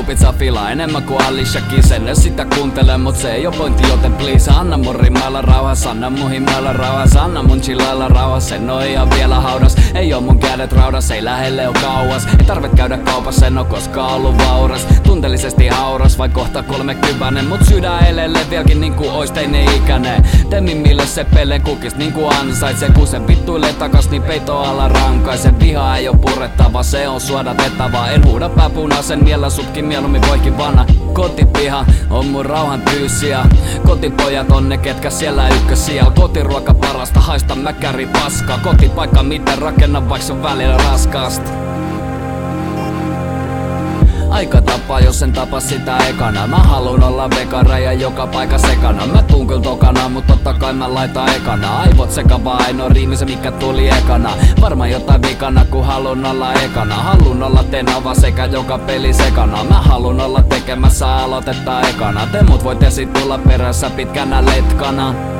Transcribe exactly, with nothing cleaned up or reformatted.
pizza filaa enemmän kuin Alicia Keys. En sitä kuuntele, mut se ei oo pointti, joten please anna mun rimailla rauhas, anna mun himailla rauhas, anna mun chillailla rauhas. En oo ihan vielä haudas, ei oo mun kädet raudas, ei lähelle oo kauas. Ei tarvet käydä kaupassa, en oo koskaan ollut vauras. Tunteellisesti hauras, vai kohta kolmekymppänen, mut sydän elelle vieläkin niinku ois teini-ikäinen. Temmin mille se peleen kukis niinku ansaitsee, kun se vittuilee takas niin peito alla rankaisen. Viha ei oo purettava, se on suodatettava. En huuda pääpunaisen, miellä sutkin mieluummin voikin vanha. Kotipiha on mun rauhan tyyssiä. Kotipojat on ne ketkä siellä ykkösiä. Kotiruoka parasta, haista mäkäri paskaa. Kotipaikka miten rakenna vaikka se on välillä raskaasta. Aika tapaa, jos en tapa sitä ekana. Mä haluun olla vekara ja joka paikka sekana. Mä tuun kyllä tokana, mut totta kai mä laitan ekana. Aivot sekavaa, ainoa riimi se mikä tuli ekana. Varmaan jotain vikana, kun haluun olla ekana. Haluun olla tenava sekä joka peli sekana. Mä haluun olla tekemässä aloitetta ekana. Te mut voitte sit tulla perässä pitkänä letkana.